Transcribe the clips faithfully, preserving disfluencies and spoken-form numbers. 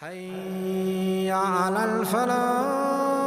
حي على الفلاح.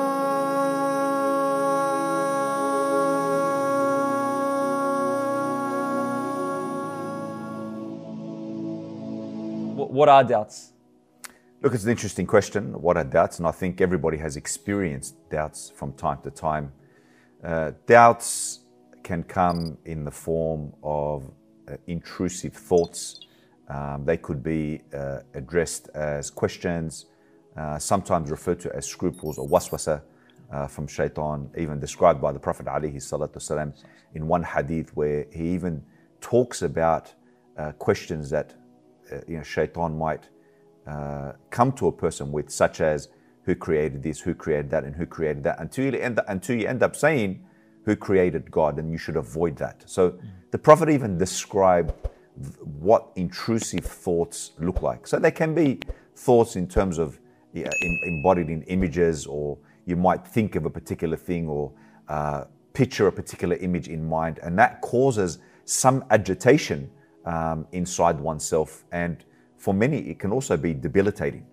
What are doubts? Look, it's an interesting question. What are doubts? And I think everybody has experienced doubts from time to time. Uh, doubts can come in the form of uh, intrusive thoughts. Um, they could be uh, addressed as questions, uh, sometimes referred to as scruples or waswasa uh, from shaitan, even described by the Prophet alayhi salatu wasalam in one hadith where he even talks about uh, questions that uh, you know, shaitan might uh, come to a person with, such as who created this, who created that, and who created that, until you end up, until you end up saying who created God, and you should avoid that. So mm. the Prophet even described what intrusive thoughts look like. So they can be thoughts in terms of yeah, in, embodied in images, or you might think of a particular thing or uh, picture a particular image in mind, and that causes some agitation um, inside oneself. And for many, it can also be debilitating.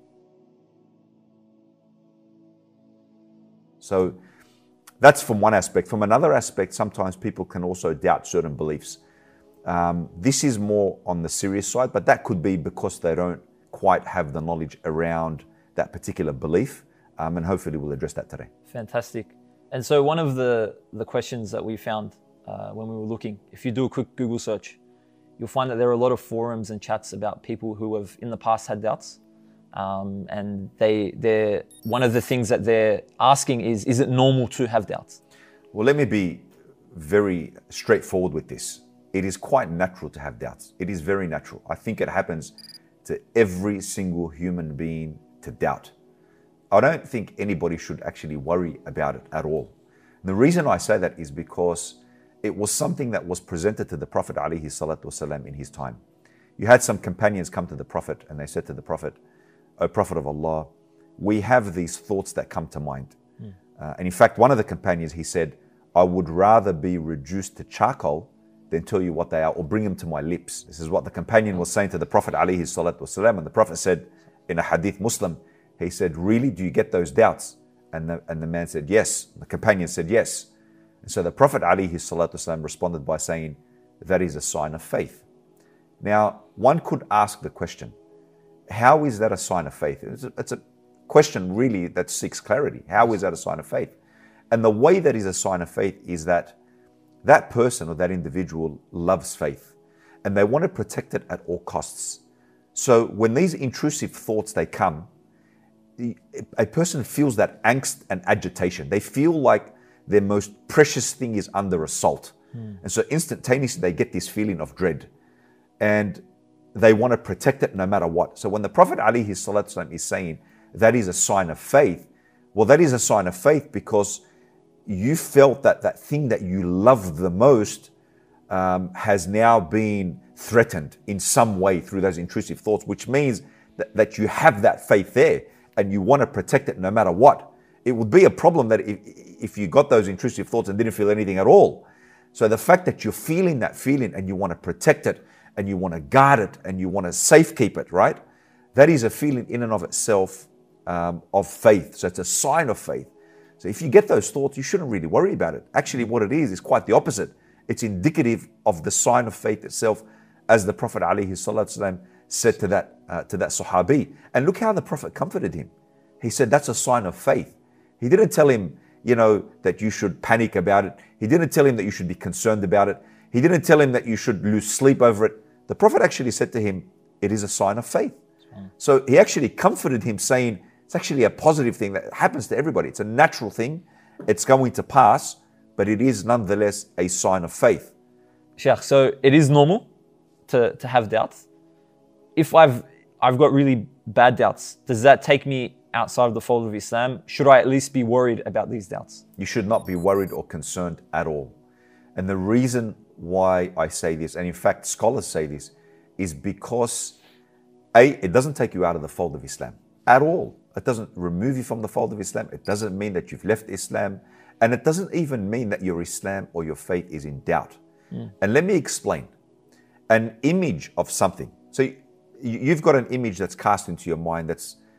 So that's from one aspect. From another aspect, sometimes people can also doubt certain beliefs. Um, this is more on the serious side, but that could be because they don't quite have the knowledge around that particular belief, um, and hopefully we'll address that today. Fantastic. And so one of the, the questions that we found uh, when we were looking, if you do a quick Google search, you'll find that there are a lot of forums and chats about people who have in the past had doubts. Um, and they, they're, one of the things that they're asking is, is it normal to have doubts? Well, let me be very straightforward with this. It is quite natural to have doubts. It is very natural. I think it happens to every single human being to doubt. I don't think anybody should actually worry about it at all. And the reason I say that is because it was something that was presented to the Prophet alayhi salatu wasalam in his time. You had some companions come to the Prophet and they said to the Prophet, "O Prophet of Allah, we have these thoughts that come to mind." Mm. Uh, and in fact, one of the companions, he said, "I would rather be reduced to charcoal than tell you what they are, or bring them to my lips." This is what the companion was saying to the Prophet alayhi salatu wasalam. And the Prophet said in a hadith Muslim, he said, "Really, do you get those doubts?" And the, and the man said, "Yes." The companion said, "Yes." And so the Prophet alayhi salatu wasalam responded by saying, "That is a sign of faith." Now, one could ask the question, how is that a sign of faith? It's a, it's a question really that seeks clarity. How is that a sign of faith? And the way that is a sign of faith is that that person or that individual loves faith and they want to protect it at all costs. So when these intrusive thoughts, they come, a person feels that angst and agitation. They feel like their most precious thing is under assault. Mm. And so instantaneously they get this feeling of dread and they want to protect it no matter what. So when the Prophet alayhi salatu wasalam is saying that is a sign of faith, well, that is a sign of faith because you felt that that thing that you loved the most um, has now been threatened in some way through those intrusive thoughts, which means that, that you have that faith there and you want to protect it no matter what. It would be a problem that if, if you got those intrusive thoughts and didn't feel anything at all. So the fact that you're feeling that feeling and you want to protect it and you want to guard it and you want to safekeep it, right? That is a feeling in and of itself um, of faith. So it's a sign of faith. So if you get those thoughts, you shouldn't really worry about it. Actually, what it is, is quite the opposite. It's indicative of the sign of faith itself, as the Prophet ﷺ said to that, uh, to that Sahabi. And look how the Prophet comforted him. He said, that's a sign of faith. He didn't tell him, you know, that you should panic about it. He didn't tell him that you should be concerned about it. He didn't tell him that you should lose sleep over it. The Prophet actually said to him, it is a sign of faith. Mm. So he actually comforted him, saying, it's actually a positive thing that happens to everybody. It's a natural thing. It's going to pass, but it is nonetheless a sign of faith. Sheikh, so it is normal to, to have doubts. If I've, I've got really bad doubts, does that take me outside of the fold of Islam? Should I at least be worried about these doubts? You should not be worried or concerned at all. And the reason why I say this, and in fact scholars say this, is because A, it doesn't take you out of the fold of Islam at all. It doesn't remove you from the fold of Islam. It doesn't mean that you've left Islam. And it doesn't even mean that your Islam or your faith is in doubt. Mm. And let me explain. An image of something. So you've got an image that's cast into your mind that's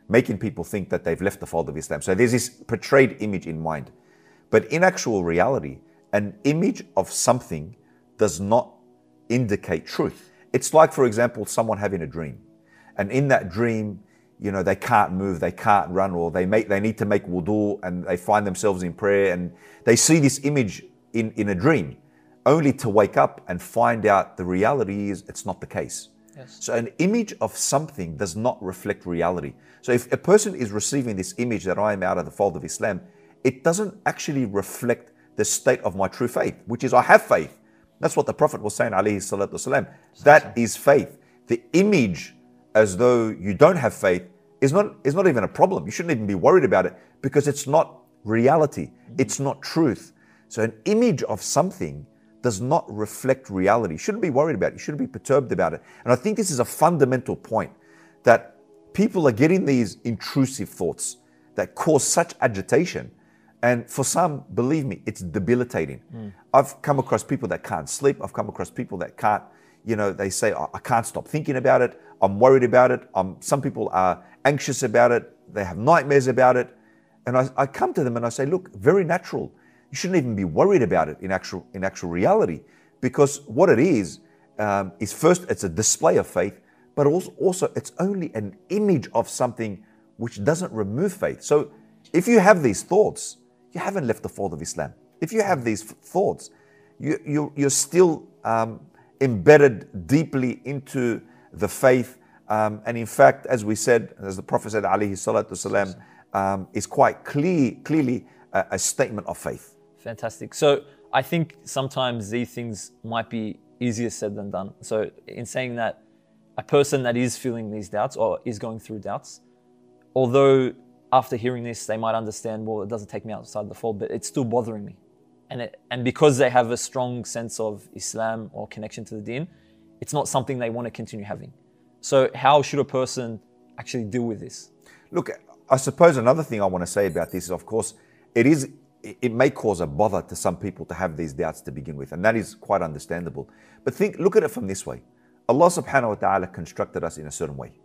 making people think that they've left the fold of Islam. So there's this portrayed image in mind. But in actual reality, an image of something does not indicate truth. It's like, for example, someone having a dream. And in that dream, you know, they can't move, they can't run, or they make they need to make wudu, and they find themselves in prayer, and they see this image in, in a dream, only to wake up and find out the reality is it's not the case. Yes. So an image of something does not reflect reality. So if a person is receiving this image that I am out of the fold of Islam, it doesn't actually reflect the state of my true faith, which is I have faith. That's what the Prophet was saying, alayhi salatu wasalam. That is faith. The image as though you don't have faith is not, is not even a problem. You shouldn't even be worried about it because it's not reality. It's not truth. So an image of something does not reflect reality. You shouldn't be worried about it. You shouldn't be perturbed about it. And I think this is a fundamental point, that people are getting these intrusive thoughts that cause such agitation. And for some, believe me, it's debilitating. Mm. I've come across people that can't sleep. I've come across people that can't, you know, they say, I can't stop thinking about it. I'm worried about it. Um, some people are anxious about it. They have nightmares about it. And I, I come to them and I say, look, very natural. You shouldn't even be worried about it in actual, in actual reality, because what it is, um, is first, it's a display of faith, but also, also it's only an image of something which doesn't remove faith. So if you have these thoughts, you haven't left the fold of Islam. If you have these thoughts, you, you, you're still um, embedded deeply into the faith. Um, and in fact, as we said, as the Prophet said, alayhi salatu wasalam, um, is quite clear, clearly a, a statement of faith. Fantastic. So I think sometimes these things might be easier said than done. So in saying that, a person that is feeling these doubts or is going through doubts, although after hearing this, they might understand, well, it doesn't take me outside the fold, but it's still bothering me. And it, and because they have a strong sense of Islam or connection to the deen, it's not something they want to continue having. So how should a person actually deal with this? Look, I suppose another thing I want to say about this is, of course, it is it may cause a bother to some people to have these doubts to begin with, and that is quite understandable. But think, look at it from this way. Allah subhanahu wa ta'ala constructed us in a certain way.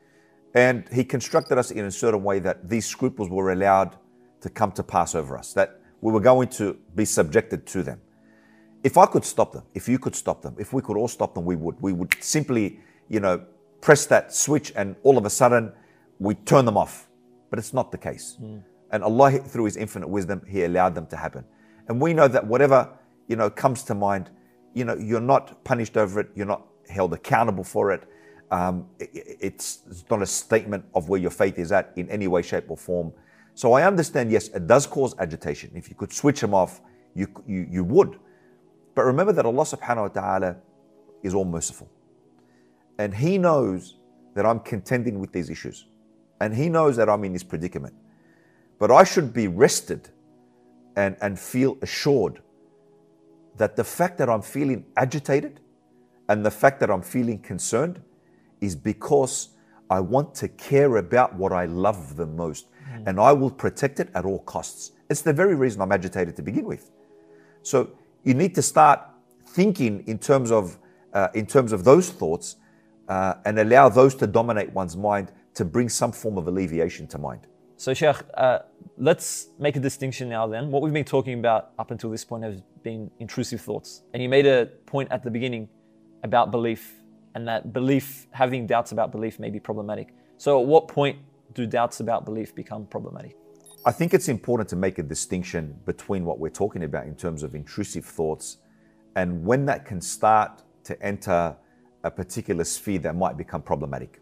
And He constructed us in a certain way that these scruples were allowed to come to pass over us, that we were going to be subjected to them. If I could stop them, if you could stop them, if we could all stop them, we would. We would simply, you know, press that switch and all of a sudden we turn them off. But it's not the case. Mm. And Allah, through His infinite wisdom, He allowed them to happen. And we know that whatever, you know, comes to mind, you know, you're not punished over it. You're not held accountable for it. Um, it it's, it's not a statement of where your faith is at in any way, shape or form. So I understand, yes, it does cause agitation. If you could switch them off, you, you, you would. But remember that Allah subhanahu wa ta'ala is all merciful. And He knows that I'm contending with these issues. And He knows that I'm in this predicament. But I should be rested and, and feel assured that the fact that I'm feeling agitated and the fact that I'm feeling concerned is because I want to care about what I love the most. Mm. And I will protect it at all costs. It's the very reason I'm agitated to begin with. So you need to start thinking in terms of, uh, in terms of those thoughts uh, and allow those to dominate one's mind to bring some form of alleviation to mind. So Sheikh, uh, let's make a distinction now then. What we've been talking about up until this point has been intrusive thoughts. And you made a point at the beginning about belief, and that belief, having doubts about belief may be problematic. So at what point do doubts about belief become problematic? I think it's important to make a distinction between what we're talking about in terms of intrusive thoughts and when that can start to enter a particular sphere that might become problematic.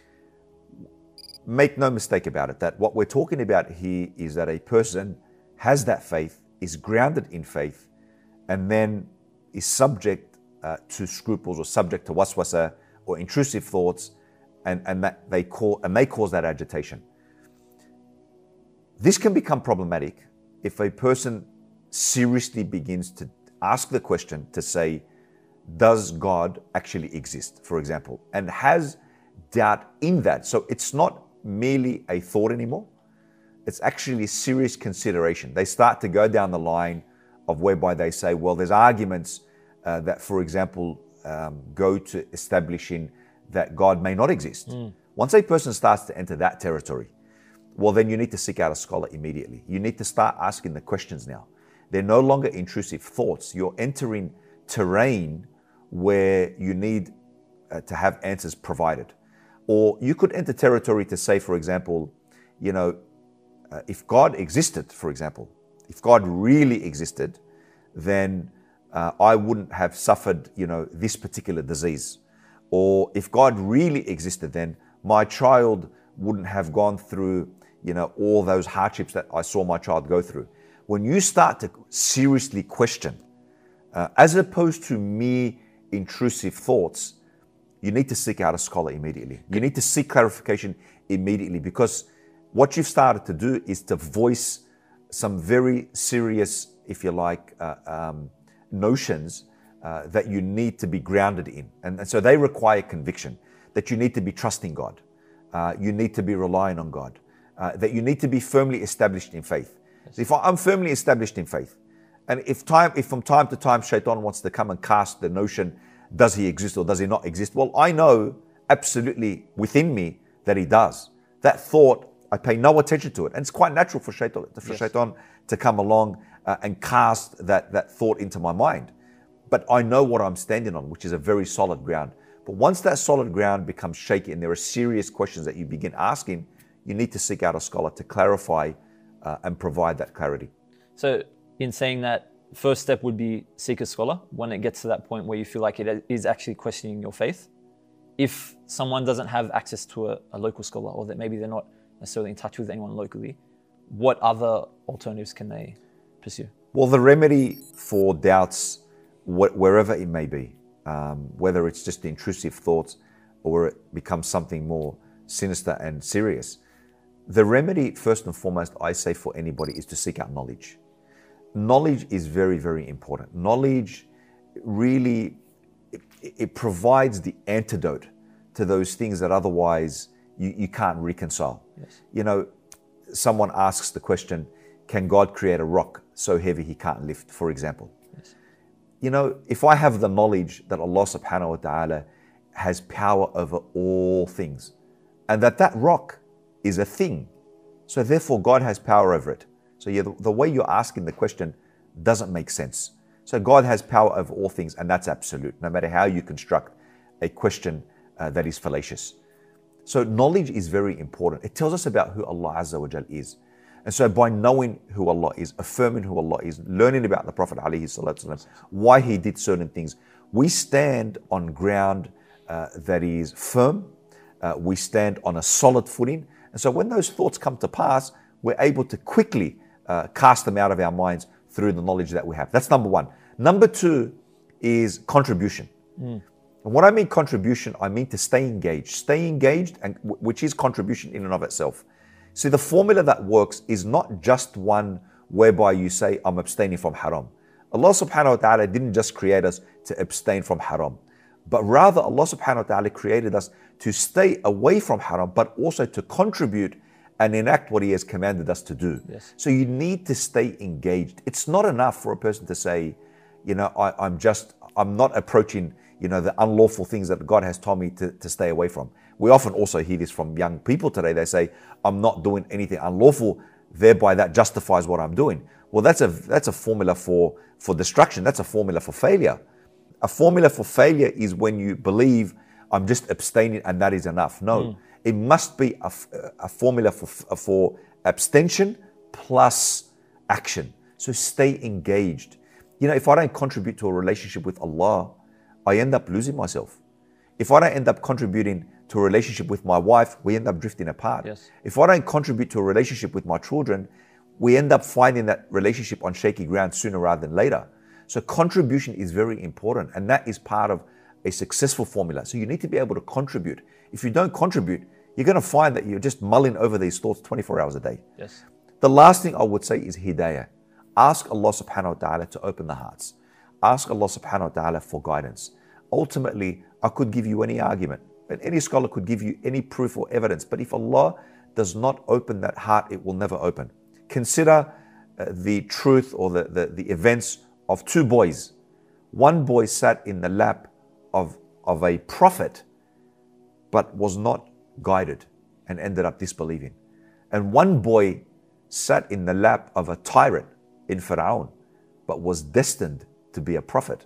Make no mistake about it, that what we're talking about here is that a person has that faith, is grounded in faith, and then is subject uh, to scruples or subject to waswasa or intrusive thoughts, and, and, that they call, and they cause that agitation. This can become problematic if a person seriously begins to ask the question to say, does God actually exist, for example, and has doubt in that. So it's not merely a thought anymore. It's actually serious consideration. They start to go down the line of whereby they say, well, there's arguments uh, that, for example, um, go to establishing that God may not exist. Mm. Once a person starts to enter that territory, well, then you need to seek out a scholar immediately. You need to start asking the questions now. They're no longer intrusive thoughts. You're entering terrain where you need uh, to have answers provided. Or you could enter territory to say, for example, you know, uh, if God existed, for example, if God really existed, then uh, I wouldn't have suffered, you know, this particular disease. Or if God really existed, then my child wouldn't have gone through, you know, all those hardships that I saw my child go through. When you start to seriously question, uh, as opposed to mere intrusive thoughts, you need to seek out a scholar immediately. You need to seek clarification immediately, because what you've started to do is to voice some very serious, if you like, uh, um, notions uh, that you need to be grounded in. And, and so they require conviction, that you need to be trusting God. Uh, you need to be relying on God. Uh, that you need to be firmly established in faith. So if I'm firmly established in faith, and if time, if from time to time Shaitan wants to come and cast the notion, does he exist or does he not exist? Well, I know absolutely within me that he does. That thought, I pay no attention to it. And it's quite natural for Shaitan, for yes. Shaitan to come along uh, and cast that, that thought into my mind. But I know what I'm standing on, which is a very solid ground. But once that solid ground becomes shaky and there are serious questions that you begin asking, you need to seek out a scholar to clarify uh, and provide that clarity. So in saying that, first step would be seek a scholar when it gets to that point where you feel like it is actually questioning your faith. If someone doesn't have access to a, a local scholar, or that maybe they're not necessarily in touch with anyone locally, what other alternatives can they pursue? Well, the remedy for doubts, wh- wherever it may be, um, whether it's just intrusive thoughts or it becomes something more sinister and serious, the remedy, first and foremost, I say for anybody, is to seek out knowledge. Knowledge is very, very important. Knowledge really, it, it provides the antidote to those things that otherwise you, you can't reconcile. Yes. You know, someone asks the question, can God create a rock so heavy he can't lift, for example? Yes. You know, if I have the knowledge that Allah subhanahu wa ta'ala has power over all things, and that that rock is a thing, so therefore God has power over it. So yeah, the, the way you're asking the question doesn't make sense. So God has power over all things, and that's absolute, no matter how you construct a question uh, that is fallacious. So knowledge is very important. It tells us about who Allah Azza wa Jal is. And so by knowing who Allah is, affirming who Allah is, learning about the Prophet alayhi salatu wasalam, why he did certain things, we stand on ground uh, that is firm. Uh, we stand on a solid footing. And so when those thoughts come to pass, we're able to quickly uh, cast them out of our minds through the knowledge that we have. That's number one. Number two is contribution. Mm. And what I mean contribution, I mean to stay engaged. Stay engaged, and which is contribution in and of itself. See, the formula that works is not just one whereby you say, I'm abstaining from haram. Allah subhanahu wa ta'ala didn't just create us to abstain from haram, but rather Allah subhanahu wa ta'ala created us to stay away from haram, but also to contribute and enact what He has commanded us to do. Yes. So you need to stay engaged. It's not enough for a person to say, you know, I, I'm just, I'm not approaching, you know, the unlawful things that God has told me to, to stay away from. We often also hear this from young people today. They say, I'm not doing anything unlawful, thereby that justifies what I'm doing. Well, that's a that's a formula for, for destruction. That's a formula for failure. A formula for failure is when you believe I'm just abstaining and that is enough. No, mm. It must be a, a formula for, for abstention plus action. So stay engaged. You know, if I don't contribute to a relationship with Allah, I end up losing myself. If I don't end up contributing to a relationship with my wife, we end up drifting apart. Yes. If I don't contribute to a relationship with my children, we end up finding that relationship on shaky ground sooner rather than later. So contribution is very important, and that is part of a successful formula. So you need to be able to contribute. If you don't contribute, you're going to find that you're just mulling over these thoughts twenty-four hours a day. Yes. The last thing I would say is hidayah. Ask Allah subhanahu wa ta'ala to open the hearts. Ask Allah subhanahu wa ta'ala for guidance. Ultimately, I could give you any argument, and any scholar could give you any proof or evidence, but if Allah does not open that heart, it will never open. Consider uh, the truth or the, the, the events of two boys. One boy sat in the lap of, of a prophet, but was not guided and ended up disbelieving. And one boy sat in the lap of a tyrant in Fir'aun, but was destined to be a prophet.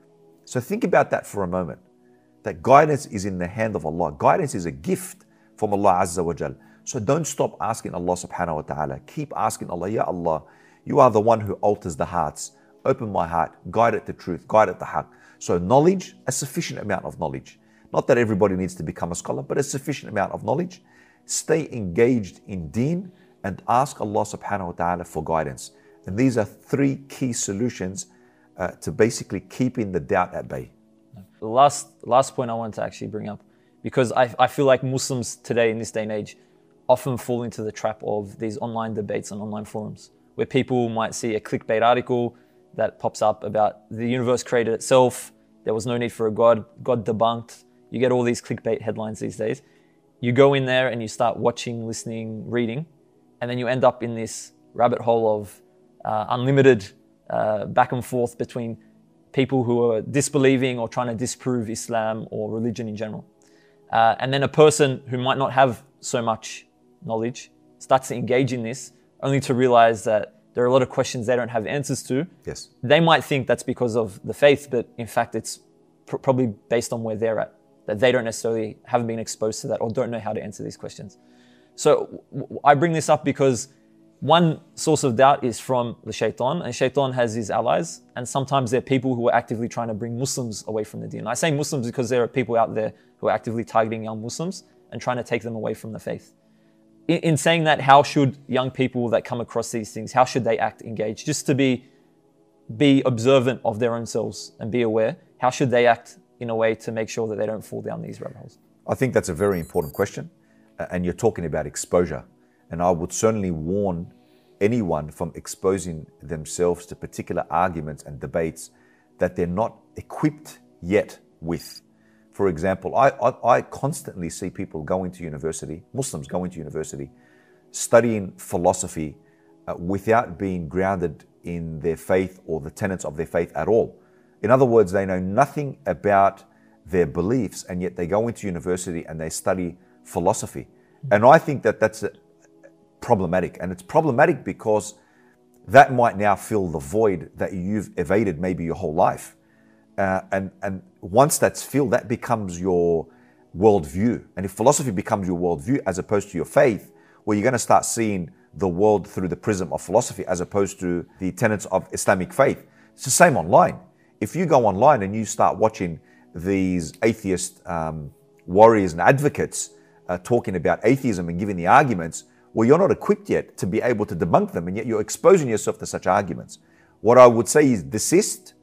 So think about that for a moment, that guidance is in the hand of Allah. Guidance is a gift from Allah Azza wa Jal. So don't stop asking Allah subhanahu wa ta'ala. Keep asking Allah, Ya Allah, you are the one who alters the hearts. Open my heart, guide it to truth, guide it to haqq. So knowledge, a sufficient amount of knowledge. Not that everybody needs to become a scholar, but a sufficient amount of knowledge. Stay engaged in deen and ask Allah subhanahu wa ta'ala for guidance. And these are three key solutions uh, to basically keeping the doubt at bay. The last, last point I wanted to actually bring up, because I, I feel like Muslims today in this day and age often fall into the trap of these online debates on online forums, where people might see a clickbait article that pops up about the universe created itself, there was no need for a God, God debunked. You get all these clickbait headlines these days. You go in there and you start watching, listening, reading, and then you end up in this rabbit hole of uh, unlimited uh, back and forth between people who are disbelieving or trying to disprove Islam or religion in general. Uh, and then a person who might not have so much knowledge starts to engage in this, only to realize that there are a lot of questions they don't have answers to. Yes. They might think that's because of the faith, but in fact it's pr- probably based on where they're at, that they don't necessarily haven't been exposed to that or don't know how to answer these questions. So w- I bring this up because one source of doubt is from the shaitan, and shaitan has his allies, and sometimes there are people who are actively trying to bring Muslims away from the deen. I say Muslims because there are people out there who are actively targeting young Muslims and trying to take them away from the faith. In, in saying that, how should young people that come across these things, how should they act, engage? Just to be, be observant of their own selves and be aware. How should they act in a way to make sure that they don't fall down these rabbit holes? I think that's a very important question. Uh, and you're talking about exposure. And I would certainly warn anyone from exposing themselves to particular arguments and debates that they're not equipped yet with. For example, I, I, I constantly see people going to university, Muslims going to university, studying philosophy uh, without being grounded in their faith or the tenets of their faith at all. In other words, they know nothing about their beliefs, and yet they go into university and they study philosophy. And I think that that's a, problematic. And it's problematic because that might now fill the void that you've evaded maybe your whole life. Uh, and, and once that's filled, that becomes your worldview. And if philosophy becomes your worldview as opposed to your faith, well, you're going to start seeing the world through the prism of philosophy as opposed to the tenets of Islamic faith. It's the same online. If you go online and you start watching these atheist um, warriors and advocates uh, talking about atheism and giving the arguments, well, you're not equipped yet to be able to debunk them, and yet you're exposing yourself to such arguments. What I would say is desist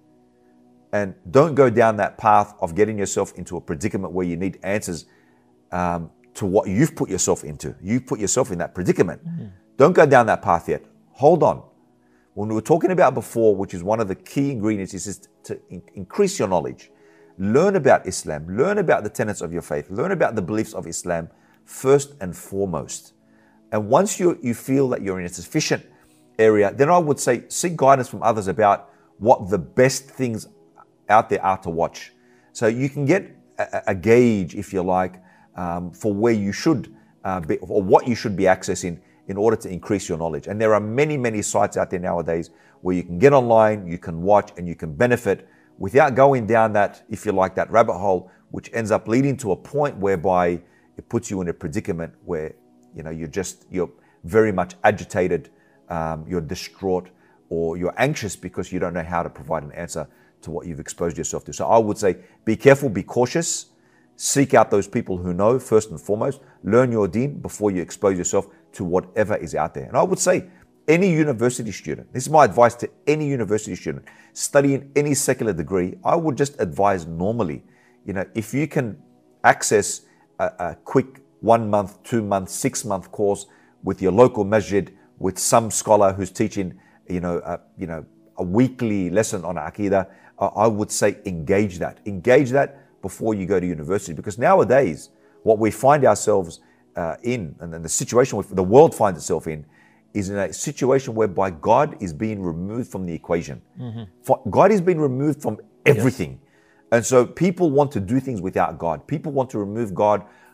and don't go down that path of getting yourself into a predicament where you need answers um, to what you've put yourself into. You've put yourself in that predicament. Mm-hmm. Don't go down that path yet. Hold on. When we were talking about before, which is one of the key ingredients, is just to in- increase your knowledge. Learn about Islam. Learn about the tenets of your faith. Learn about the beliefs of Islam first and foremost. And once you, you feel that you're in a sufficient area, then I would say seek guidance from others about what the best things out there are to watch. So you can get a, a gauge, if you like, um, for where you should uh, be, or what you should be accessing in order to increase your knowledge. And there are many, many sites out there nowadays where you can get online, you can watch, and you can benefit without going down that, if you like, that rabbit hole, which ends up leading to a point whereby it puts you in a predicament where You know, you're just, you're very much agitated, um, you're distraught, or you're anxious because you don't know how to provide an answer to what you've exposed yourself to. So I would say, be careful, be cautious, seek out those people who know first and foremost, learn your deen before you expose yourself to whatever is out there. And I would say, any university student, this is my advice to any university student, studying any secular degree, I would just advise normally, you know, if you can access a, a quick one month, two month, six month course with your local masjid, with some scholar who's teaching, you know, uh, you know, a weekly lesson on Aqidah, uh, I would say engage that. Engage that before you go to university, because nowadays what we find ourselves uh, in, and then the situation the world finds itself in, is in a situation whereby God is being removed from the equation. Mm-hmm. God is being removed from everything. Yes. And so people want to do things without God. People want to remove God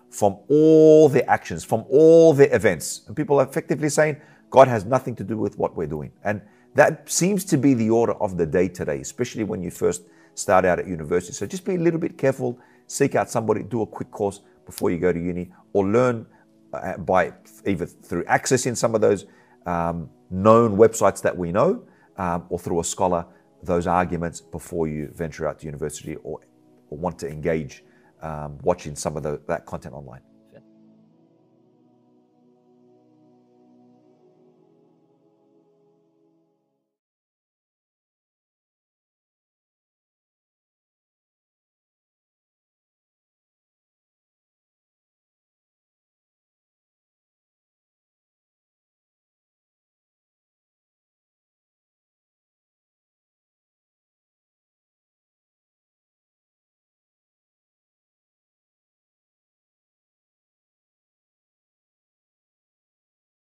from all their actions, from all their events. And people are effectively saying, God has nothing to do with what we're doing. And that seems to be the order of the day today, especially when you first start out at university. So just be a little bit careful, seek out somebody, do a quick course before you go to uni, or learn uh, by either through accessing some of those um, known websites that we know, um, or through a scholar, those arguments before you venture out to university or, or want to engage um, watching some of the, that content online.